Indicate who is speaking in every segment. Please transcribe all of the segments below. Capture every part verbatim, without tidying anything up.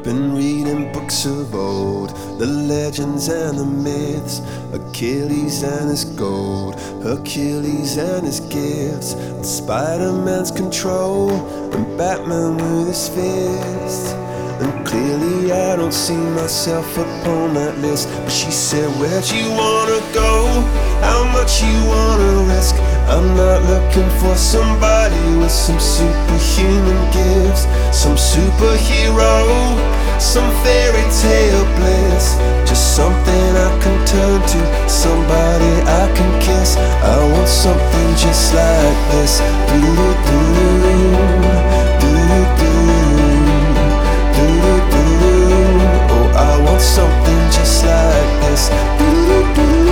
Speaker 1: Been reading books of old, the legends and the myths, Achilles and his gold, Hercules and his gifts, and Spider-Man's control, and Batman with his fists. And clearly I don't see myself upon that list. But she said, where'd you wanna go? How much you wanna risk? I'm not looking for somebody with some superhuman gifts, some superhero, some fairy tale bliss. Just something I can turn to, somebody I can kiss. I want something just like this. Do-do-do, do-do-do, do-do-do. Oh, I want something just like this. Do-do-do.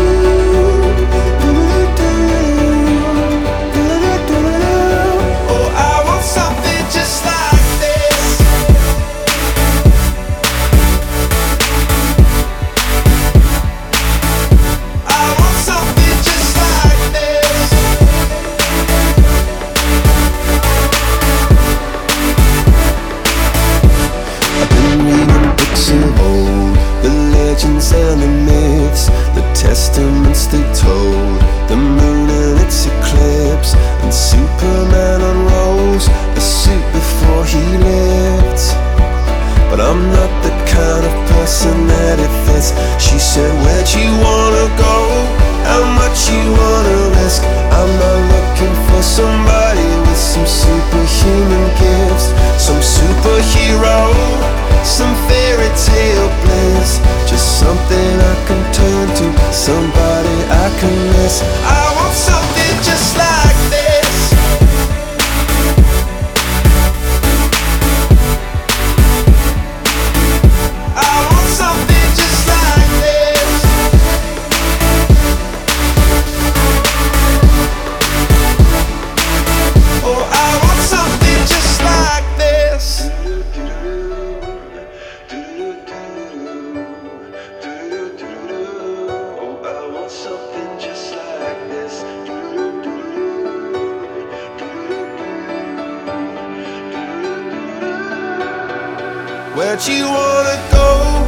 Speaker 1: And the myths, the testaments they told, the moon and its eclipse, and Superman unrolls the suit before he lived. But I'm not the kind of person that it fits. She said, where'd you wanna go? How much you wanna risk? I'm not looking for somebody with some superhuman gifts, some superhero, some fairy tale bliss. Just something I can turn to, somebody I can miss. I want something just like this. I want something just like this. Oh, I want something just like this. Something just like this. Where'd you wanna go?